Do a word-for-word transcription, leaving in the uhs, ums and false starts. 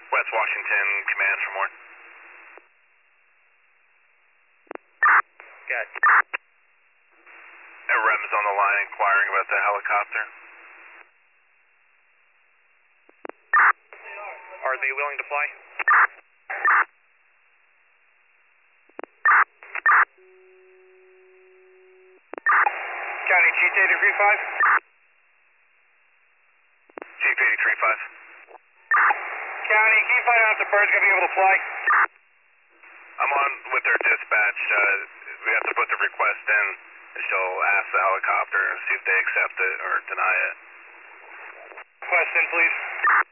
West Washington Command for more. Got it. R M is on the line inquiring about the helicopter. Are they willing to fly? County Chief eighty-three five. Chief eighty-three five. County, can you find out if the bird's going to be able to fly? I'm on with their dispatch. Uh, we have to put the request in. She'll ask the helicopter and see if they accept it or deny it. Request in, please.